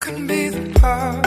can be the pot,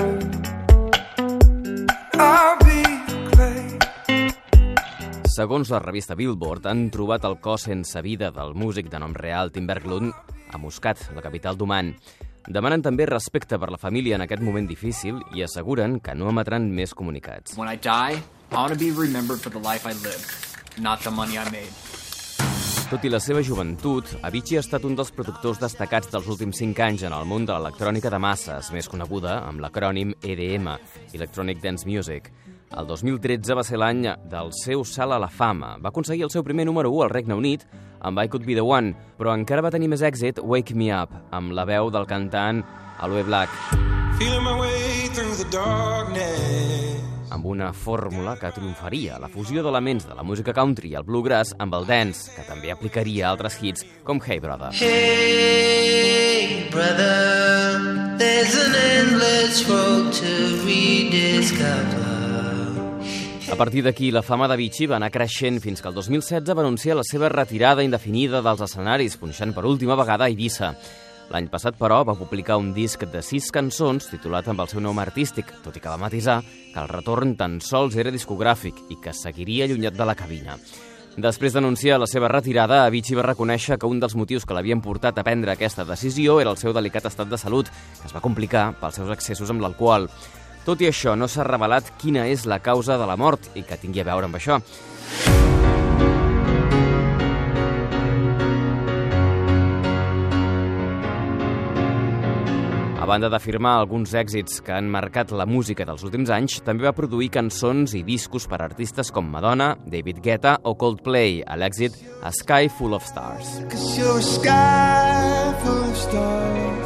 I'll be the clay. Segons la revista Billboard, han trobat el cos sense vida del músic de nom real Tim Berglund a Muscat, la capital d'Oman. Demanen també respecte per la família en aquest moment difícil i asseguren que no emetran més comunicats. When I die, I want to be remembered for the life I lived, not the money I made. Tot i la seva joventut, Avicii ha estat un dels productors destacats dels últims 5 anys en el món de l'electrònica de masses, més coneguda amb l'acrònim EDM, Electronic Dance Music. El 2013 va ser l'any del seu salt a la fama. Va aconseguir el seu primer número 1 al Regne Unit amb I Could Be The One, però encara va tenir més èxit Wake Me Up, amb la veu del cantant Aloe Black. Feeling my way through the darkness. Amb una fórmula que triomfaria la fusió d'elements de la música country i el bluegrass amb el dance, que també aplicaria a altres hits com Hey Brother. Hey brother, there's an endless road to rediscover. A partir d'aquí, la fama d'Avicii va anar creixent fins que el 2016 va anunciar la seva retirada indefinida dels escenaris, punxant per última vegada a Eivissa. L'any passat, però, va publicar un disc de 6 cançons titulat amb el seu nom artístic, tot i que va matisar que el retorn tan sols era discogràfic i que seguiria allunyat de la cabina. Després d'anunciar la seva retirada, Avicii va reconèixer que un dels motius que l'havien portat a prendre aquesta decisió era el seu delicat estat de salut, que es va complicar pels seus excessos amb l'alcohol. Tot i això, no s'ha revelat quina és la causa de la mort i que tingui a veure amb això. A banda d'afirmar alguns èxits que han marcat la música dels últims anys, també va produir cançons i discos per a artistes com Madonna, David Guetta o Coldplay, a l'èxit A Sky Full of Stars. 'Cause you're a sky full of stars.